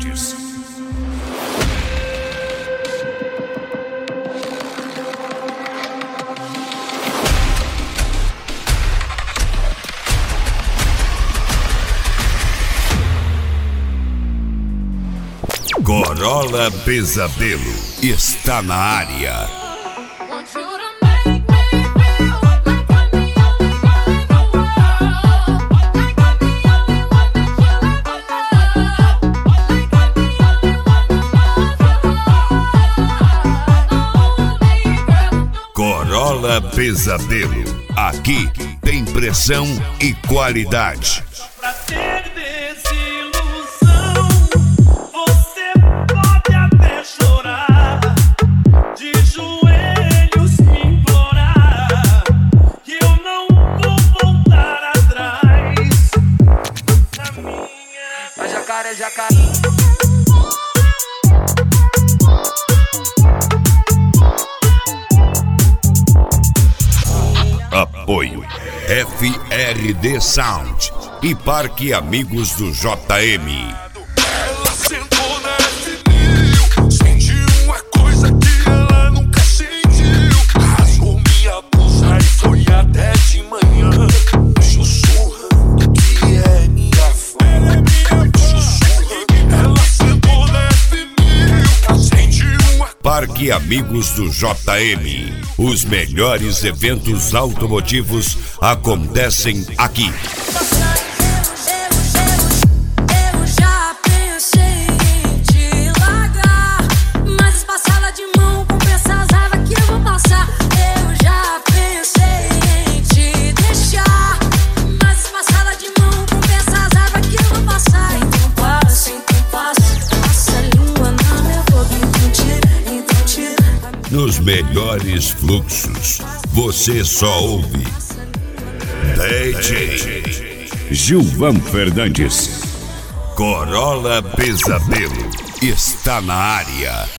Fernandes. Corolla Pesadelo está na área. Corolla Pesadelo. Aqui tem pressão e qualidade. Apoio FRD Sound e Parque Amigos do JM. Ela sentou nesse nível, sentiu uma coisa que ela nunca sentiu. Rasgou minha blusa e foi até de manhã, sussurrando que é minha fã. Sussurrando, ela sentou nesse nível, sentiu uma... Parque Amigos do JM. Os melhores eventos automotivos acontecem aqui. Eu já pensei em te largar, mas passada de mão compensa as raivas que eu vou passar. Eu já pensei em te deixar, mas passada de mão compensa as raivas que eu vou passar. Então passa a língua na minha boca, então tira. Nos melhores fluxos, você só ouve DJ Gilvan Fernandes. Corolla Pesadelo está na área.